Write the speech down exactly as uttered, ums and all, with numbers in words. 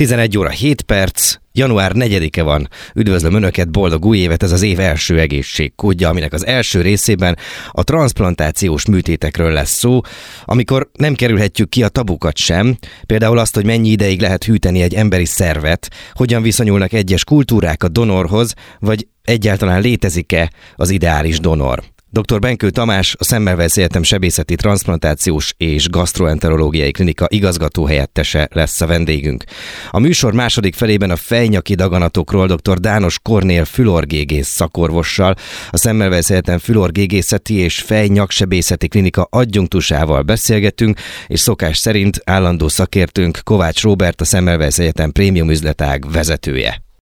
tizenegy óra hét perc, január negyedike van. Üdvözlöm Önöket, boldog új évet, ez az év első egészségkódja, aminek az első részében a transzplantációs műtétekről lesz szó, amikor nem kerülhetjük ki a tabukat sem, például azt, hogy mennyi ideig lehet hűteni egy emberi szervet, hogyan viszonyulnak egyes kultúrák a donorhoz, vagy egyáltalán létezik-e az ideális donor. doktor Benkő Tamás, a Semmelweis Egyetem Sebészeti Transzplantációs és Gasztroenterológiai Klinika igazgatóhelyettese lesz a vendégünk. A műsor második felében a fejnyaki daganatokról doktor Dános Kornél fülorgégész szakorvossal, a Semmelweis Egyetem Fülorgégészeti és Fejnyaksebészeti Klinika adjunktusával beszélgetünk, és szokás szerint állandó szakértőnk Kovács Róbert, a Semmelweis Egyetem prémium üzletág vezetője.